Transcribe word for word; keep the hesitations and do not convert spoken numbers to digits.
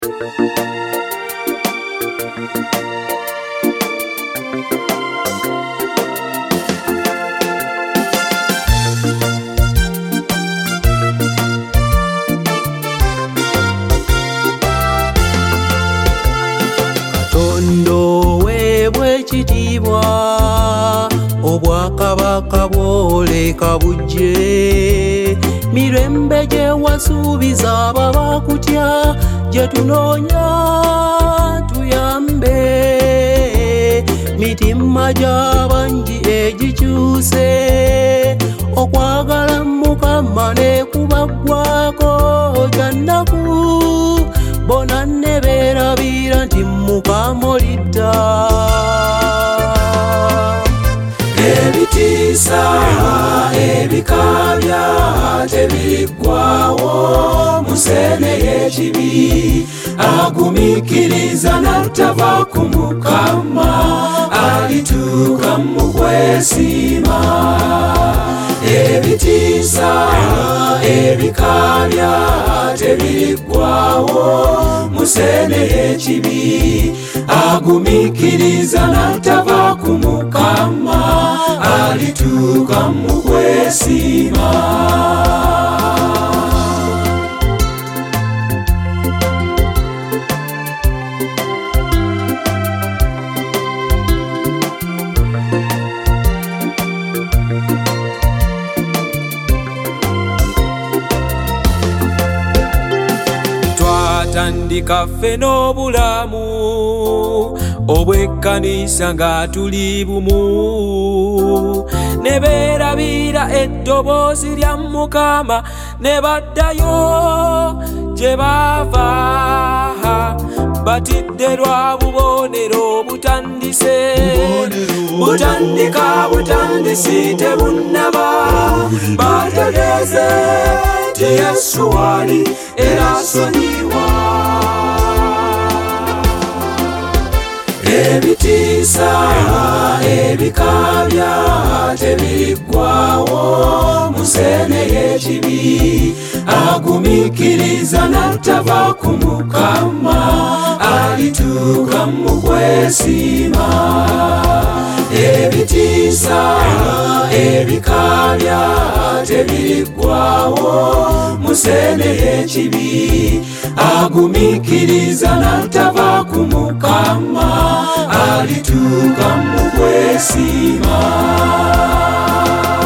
Katondo weebwe ekitiibwa obwakabaka bwoleka bujje mirembe gye wasuubiza ababakutya gye tunoonya tuyambe mitima gy'abangi egikyuse okwagala Mukama ne kubaggwako kyannaku bona ne beerabira nti Mukama olidda ebitiisa ebikabya tebiriggwawo musene y'ekibi agumikiriza n'atava ku Mukama alituuka mu kwesiima ebitiisa ebikabya tebiriggwawo musene y'ekibi agumikiriza n'atava ku Mukama alituuka mu kwesiima twatandika ffe n'obulamu obw'ekkanisa nga tuli bumu ne beerabira eddoboozi lya Mukama ne baddayo gye baava batidde lwa bubonero butandise butandika butandisi tebunnaba bategeeze ti Yesu wali era asonyiwa ebitiisa ebikabya tebiriggwawo musene y'ekibi agumikiriza n'atava ku Mukama alituuka mu kwesiima ebitiisa ebikabya tebiriggwawo musene y'ekibi agumikiriza n'atava ku Mukama alituuka mu kwesiima